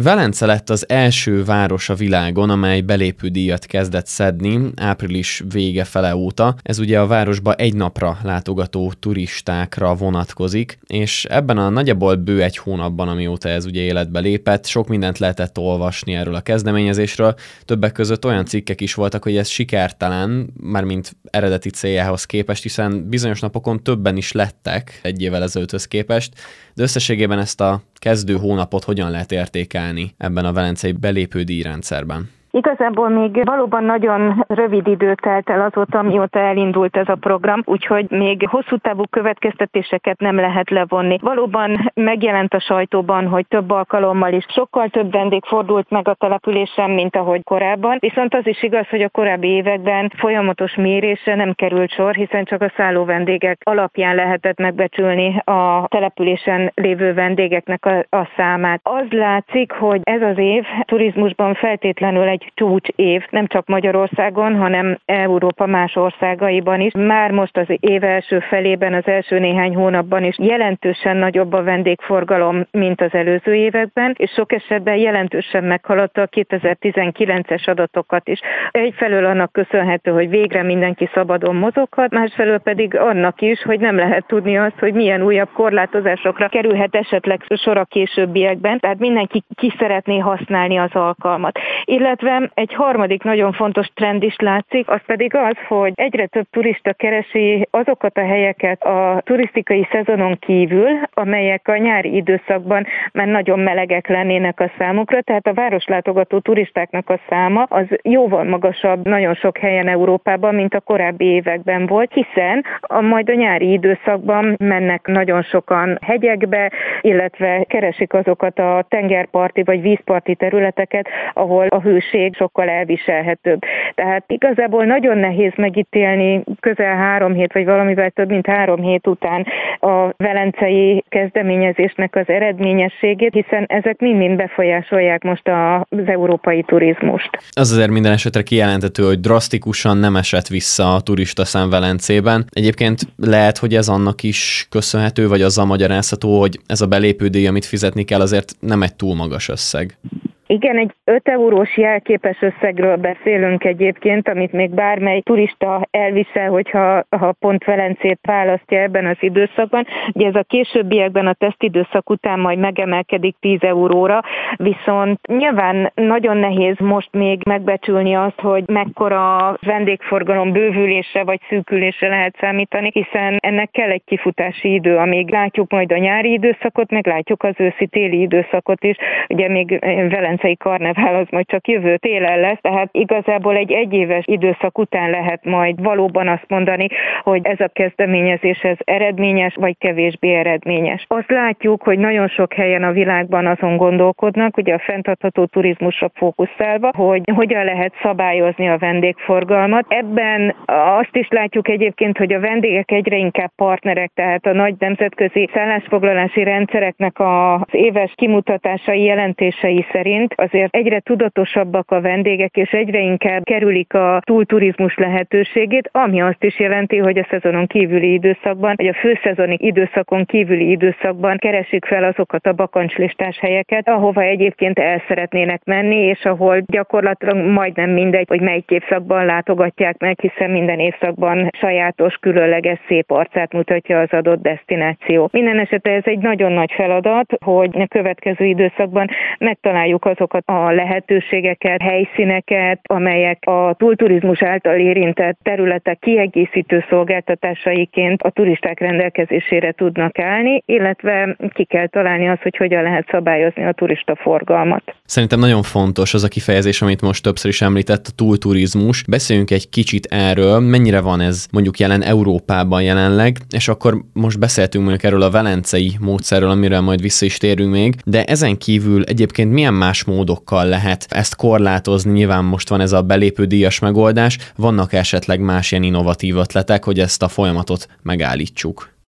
Velence lett az első város a világon, amely belépődíjat kezdett szedni április vége fele óta. Ez ugye a városba egy napra látogató turistákra vonatkozik, és ebben a nagyjából bő egy hónapban, amióta ez ugye életbe lépett, sok mindent lehetett olvasni erről a kezdeményezésről. Többek között olyan cikkek is voltak, hogy ez sikertelen, mármint eredeti céljához képest, hiszen bizonyos napokon többen is lettek egy évvel ezelőtthöz képest, de összességében ezt a kezdő hónapot hogyan lehet értékelni ebben a velencei belépődíjrendszerben? Igazából még valóban nagyon rövid idő telt el azóta, mióta elindult ez a program, úgyhogy még hosszú távú következtetéseket nem lehet levonni. Valóban megjelent a sajtóban, hogy több alkalommal is sokkal több vendég fordult meg a településen, mint ahogy korábban. Viszont az is igaz, hogy a korábbi években folyamatos mérésre nem került sor, hiszen csak a szálló vendégek alapján lehetett megbecsülni a településen lévő vendégeknek a számát. Az látszik, hogy ez az év turizmusban feltétlenül egy csúcs év, nem csak Magyarországon, hanem Európa más országaiban is. Már most az év első felében, az első néhány hónapban is jelentősen nagyobb a vendégforgalom, mint az előző években, és sok esetben jelentősen meghaladta a 2019-es adatokat is. Egyfelől annak köszönhető, hogy végre mindenki szabadon mozoghat, másfelől pedig annak is, hogy nem lehet tudni azt, hogy milyen újabb korlátozásokra kerülhet esetleg sor a későbbiekben, tehát mindenki ki szeretné használni az alkalmat. Illetve egy harmadik nagyon fontos trend is látszik, az pedig az, hogy egyre több turista keresi azokat a helyeket a turisztikai szezonon kívül, amelyek a nyári időszakban már nagyon melegek lennének a számukra, tehát a városlátogató turistáknak a száma az jóval magasabb nagyon sok helyen Európában, mint a korábbi években volt, hiszen majd a nyári időszakban mennek nagyon sokan hegyekbe, illetve keresik azokat a tengerparti vagy vízparti területeket, ahol a hőség sokkal elviselhetőbb. Tehát igazából nagyon nehéz megítélni közel 3 hét, vagy valamivel több mint 3 hét után a velencei kezdeményezésnek az eredményességét, hiszen ezek mind-mind befolyásolják most az európai turizmust. Az azért minden esetre kijelentető, hogy drasztikusan nem esett vissza a turistaszám Velencében. Egyébként lehet, hogy ez annak is köszönhető, vagy azzal magyarázható, hogy ez a belépődíj, amit fizetni kell, azért nem egy túl magas összeg. Igen, egy 5 eurós jelképes összegről beszélünk egyébként, amit még bármely turista elvisel, hogyha pont Velencét választja ebben az időszakban. Ugye ez a későbbiekben a tesztidőszak után majd megemelkedik 10 euróra, viszont nyilván nagyon nehéz most még megbecsülni azt, hogy mekkora vendégforgalom bővülésre vagy szűkülésre lehet számítani, hiszen ennek kell egy kifutási idő, amíg látjuk majd a nyári időszakot, meg látjuk az őszi-téli időszakot is. Ugye még Velencei karnevál az majd csak jövő télen lesz, tehát igazából egy egyéves időszak után lehet majd valóban azt mondani, hogy ez a kezdeményezés ez eredményes vagy kevésbé eredményes. Azt látjuk, hogy nagyon sok helyen a világban azon gondolkodnak, ugye a fenntartható turizmusra fókuszálva, hogy hogyan lehet szabályozni a vendégforgalmat. Ebben azt is látjuk egyébként, hogy a vendégek egyre inkább partnerek, tehát a nagy nemzetközi szállásfoglalási rendszereknek az éves kimutatásai, jelentései szerint azért egyre tudatosabbak a vendégek, és egyre inkább kerülik a túlturizmus lehetőségét, ami azt is jelenti, hogy a szezonon kívüli időszakban, vagy a főszezoni időszakon kívüli időszakban keresik fel azokat a bakancslistás helyeket, ahova egyébként el szeretnének menni, és ahol gyakorlatilag majdnem mindegy, hogy melyik évszakban látogatják meg, hiszen minden évszakban sajátos, különleges, szép arcát mutatja az adott desztináció. Minden esetre ez egy nagyon nagy feladat, hogy a következő időszakban megtaláljuk azokat a lehetőségeket, helyszíneket, amelyek a túlturizmus által érintett területek kiegészítő szolgáltatásaiként a turisták rendelkezésére tudnak állni, illetve ki kell találni azt, hogy hogyan lehet szabályozni a turista forgalmat. Szerintem nagyon fontos az a kifejezés, amit most többször is említett, a túlturizmus. Beszéljünk egy kicsit erről, mennyire van ez mondjuk jelen Európában jelenleg, és akkor most beszéltünk mondjuk erről a velencei módszerről, amiről majd vissza is térünk még, de ezen kívül egyébként milyen más módokkal lehet ezt korlátozni? Nyilván most van ez a belépődíjas megoldás, vannak esetleg más ilyen innovatív ötletek, hogy ezt a folyamatot megállítsuk?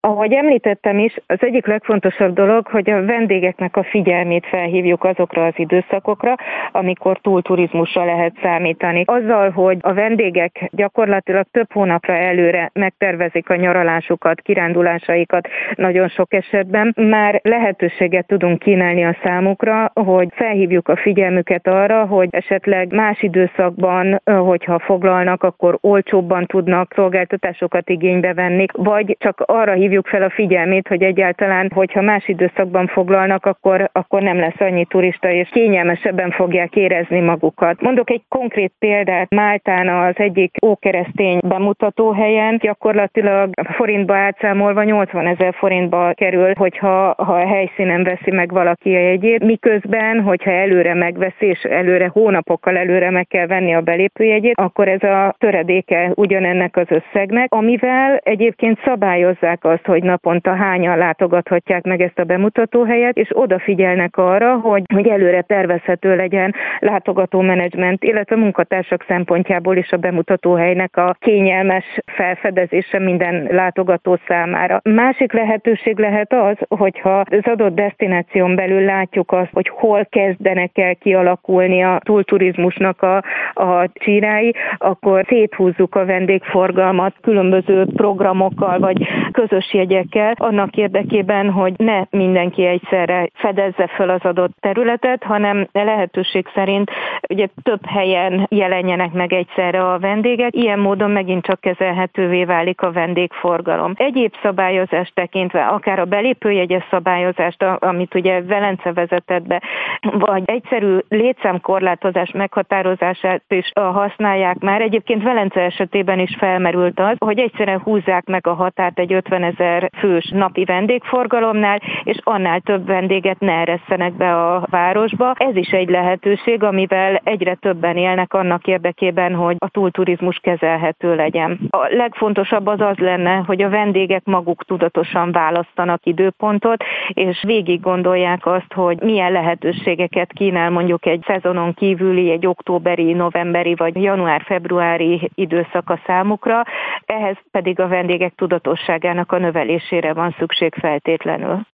Ahogy említettem is, az egyik legfontosabb dolog, hogy a vendégeknek a figyelmét felhívjuk azokra az időszakokra, amikor túlturizmusra lehet számítani. Azzal, hogy a vendégek gyakorlatilag több hónapra előre megtervezik a nyaralásukat, kirándulásaikat nagyon sok esetben, már lehetőséget tudunk kínálni a számukra, hogy felhívjuk a figyelmüket arra, hogy esetleg más időszakban, hogyha foglalnak, akkor olcsóbban tudnak szolgáltatásokat igénybe venni, vagy csak arra hívjuk fel a figyelmét, hogy egyáltalán, hogyha más időszakban foglalnak, akkor nem lesz annyi turista, és kényelmesebben fogják érezni magukat. Mondok egy konkrét példát, Máltán az egyik ókeresztény bemutatóhelyen gyakorlatilag forintba átszámolva 80 000 forintba kerül, hogyha a helyszínen veszi meg valaki a jegyét, miközben, hogyha előre megveszi, és előre hónapokkal előre meg kell venni a belépőjegyét, akkor ez a töredéke ugyanennek az összegnek, amivel egyébként szabályozzák azt, hogy naponta hányan látogathatják meg ezt a bemutatóhelyet, és odafigyelnek arra, hogy előre tervezhető legyen látogatómenedzsment, illetve munkatársak szempontjából is a bemutatóhelynek a kényelmes felfedezése minden látogató számára. Másik lehetőség lehet az, hogyha az adott desztináción belül látjuk azt, hogy hol kezdenek el kialakulni a túlturizmusnak a csírái, akkor széthúzzuk a vendégforgalmat különböző programokkal vagy közös jegyekkel, annak érdekében, hogy ne mindenki egyszerre fedezze fel az adott területet, hanem lehetőség szerint ugye több helyen jelenjenek meg egyszerre a vendégek, ilyen módon megint csak kezelhetővé válik a vendégforgalom. Egyéb szabályozást tekintve, akár a belépőjegyes szabályozást, amit ugye Velence vezetett be, vagy egyszerű létszámkorlátozás meghatározását is használják már. Egyébként Velence esetében is felmerült az, hogy egyszerűen húzzák meg a határt egy 50 000 fős napi vendégforgalomnál, és annál több vendéget ne eresszenek be a városba. Ez is egy lehetőség, amivel egyre többen élnek annak érdekében, hogy a túlturizmus kezelhető legyen. A legfontosabb az lenne, hogy a vendégek maguk tudatosan választanak időpontot, és végig gondolják azt, hogy milyen lehetőségeket kínál mondjuk egy szezonon kívüli, egy októberi, novemberi vagy január-februári időszak a számukra, ehhez pedig a vendégek tudatosságának a növelésére van szükség feltétlenül.